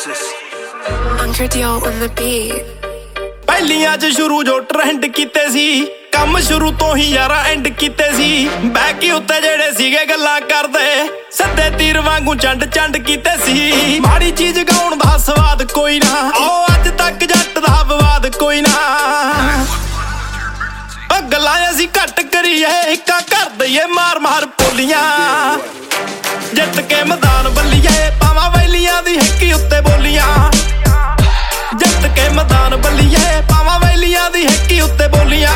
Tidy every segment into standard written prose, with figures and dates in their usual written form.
ਪਹਿਲੀਆਂ ਚ ਸ਼ੁਰੂ ਜੋ ਟ੍ਰੈਂਡ ਕੀਤੇ ਸੀ, ਕੰਮ ਸ਼ੁਰੂ ਤੋਂ ਹੀ ਯਾਰਾ ਐਂਡ ਕੀਤੇ ਸੀ। ਬੈਕੀ ਉੱਤੇ ਜਿਹੜੇ ਸੀਗੇ ਗੱਲਾਂ ਕਰਦੇ, ਸੱਦੇ ਤੀਰ ਵਾਂਗੂ ਚੰਡ ਕੀਤੇ ਸੀ। ਮਾੜੀ ਚੀਜ਼ ਗਾਉਣ ਦਾ ਸਵਾਦ ਕੋਈ ਨਾ, ਆਓ ਅੱਜ ਤੱਕ ਜੱਟ ਦਾ ਵਿਵਾਦ ਕੋਈ ਨਾ। ਗੱਲਾਂ ਅਸੀਂ ਘੱਟ ਕਰੀਏ, ਇੱਕਾ ਕਰ ਦਈਏ ਮਾਰ ਪੋਲੀਆਂ। ਜਿੱਤ ਕੇ ਮੈਦਾਨ ਬੱਲੀਏ, ਪਾਵਾਂ ਵੈਲੀਆਂ ਦੀ ਹਿੱਕੀ ਉੱਤੇ ਬੋਲੀਆਂ। ਜਿੱਤ ਕੇ ਮੈਦਾਨ ਬੱਲੀਏ, ਪਾਵਾਂ ਵੈਲੀਆਂ ਦੀ ਹਿੱਕੀ ਉੱਤੇ ਬੋਲੀਆਂ।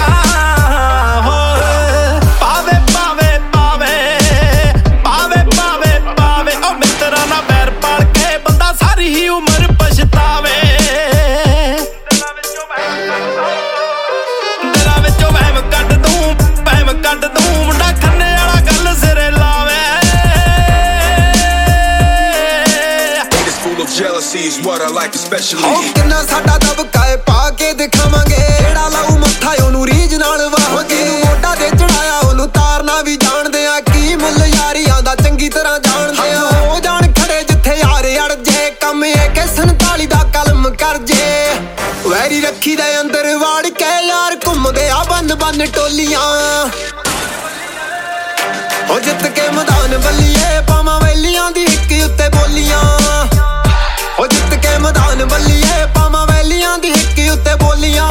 ਪਾਵੇ ਪਾਵੇ ਪਾਵੇ ਪਾਵੇ ਪਾਵੇ ਪਾਵੇ, ਉਹ ਮਿੱਤਰਾਂ ਨਾਲ ਬੈਰ ਪਾਲ ਕੇ ਬੰਦਾ ਸਾਰੀ ਹੀ ਉਮਰ ਪਛਤਾਵੇ। ਦਿਲਾਂ ਵਿੱਚੋਂ ਵਹਿਮ ਕੱਢ ਦੂੰ, ਮੁੰਡਾ ਖੰਨੇ ਵਾਲਾ ਗੱਲ ਸਿਰੇ ਲਾਵੇ। ਕਿੰਨਾ ਸਾਡਾ ਦਬਕਾ ਏ, ਪਾ ਕੇ ਦਿਖਾਵਾਂਗੇ। ਜਿਹੜਾ ਲਾਊ ਮੱਥਾ ਉਹਨੂੰ ਰੀਝ ਨਾਲ ਵਾਹਾਂਗੇ। ਮੋਢਾ ਤੇ ਚੜਾਇਆ ਉਹਨੂੰ ਤਾਰਨਾ ਵੀ ਜਾਣਦੇ ਆ। ਕੀ ਮੁੱਲ ਯਾਰੀਆਂ ਦਾ ਚੰਗੀ ਤਰ੍ਹਾਂ ਜਾਣਦੇ ਆ। ਹੋ ਜਾਣ ਖੜੇ ਜਿੱਥੇ ਯਾਰ ਅੜ ਜੇ, ਕੰਮ ਇਹ ਕਿ 47 ਦਾ ਕਲਮ ਕਰ ਜੇ। ਵੈਰੀ ਰੱਖੀ ਦੇ ਅੰਦਰ ਵਾੜ ਕੇ ਯਾਰ ਘੁੰਮਦੇ ਆ ਬੰਨ ਟੋਲੀਆਂ। ਹੋ ਜਿੱਤ ਕੇ ਮੈਦਾਨ ਬੱਲੀਏ, ਪਾਵਾਂ ਵੈਲੀਆਂ ਦੀ ਹਿੱਕ ਉੱਤੇ ਬੋਲੀਆਂ। ਹੋ ਜਿੱਤ ਕੇ ਮੈਦਾਨ ਬੱਲੀਏ, ਪਾਵਾਂ ਵੈਲੀਆਂ ਦੀ ਹਿੱਕ ਉੱਤੇ ਬੋਲੀਆਂ।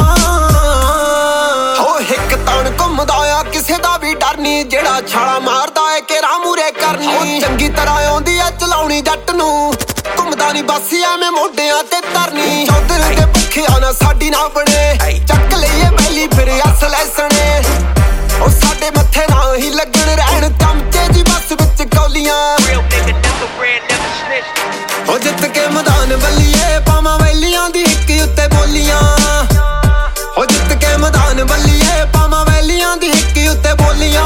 ਹੋ ਹਿੱਕ ਤਣ ਘੁੰਮਦਾ ਆ, ਕਿਸੇ ਦਾ ਵੀ ਡਰ ਨੀ। ਜਿਹੜਾ ਛਾਲਾ ਮਾਰਦਾ ਏ ਘੇਰਾ ਮੂਰੇ ਕਰਨੀ। ਚੰਗੀ ਤਰ੍ਹਾਂ ਆਉਂਦੀ ਐ ਚਲਾਉਣੀ ਜੱਟ ਨੂੰ, ਘੁੰਮਦਾ ਨੀ ਬਸ ਐਵੇਂ ਮੋਢਿਆਂ ਤੇ ਤਰਨੀ। ਚੌਧਰ ਦੇ ਭੁੱਖਿਆਂ ਨਾ ਸਾਡੀ ਨਾ ਬਣੇ, ਚੱਕ ਲਈਏ ਵੈਲੀ ਫਿਰ ਅਸਲ ਐਸਣੇ। ਉਹ ਸਾਡੇ ਮੱਥੇ ਨਾ ਹੀ ਲੱਗਣ ਰਹਿਣ ਚਮਚੇ ਜੀ ਬਸ ਵਿੱਚ ਕੌਲੀਆਂ। ਹੋ ਜਿੱਤ ਕੇ ਮੈਦਾਨ ਬੱਲੀਏ, ਪਾਵਾਂ ਵੈਲੀਆਂ ਦੀ ਹਿੱਕ ਉੱਤੇ ਬੋਲੀਆਂ। ਹੋ ਜਿੱਤ ਕੇ ਮੈਦਾਨ ਬੱਲੀਏ, ਪਾਵਾਂ ਵੈਲੀਆਂ ਦੀ ਹਿੱਕ ਉੱਤੇ ਬੋਲੀਆਂ।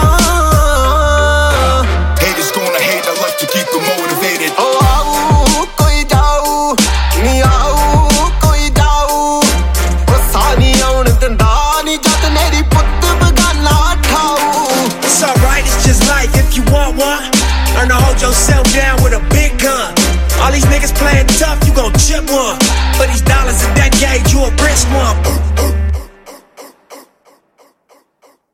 ਉਹ ਆਊ ਕੋਈ ਜਾਊ, ਨੀ ਆਊ ਕੋਈ ਜਾਊ। ਗੁੱਸਾ ਨੀ ਆਉਣ ਦਿੰਦਾ ਨੀ ਜਦ ਮੇਰੀ ਪੁੱਤ ਬਗਾਨਾ ਠਾਊ। It's alright, it's just life if you want one. Learn to hold yourself down with a big gun. All these niggas playing tough, you gon' chip one. For these dollars a decade, you a rich one.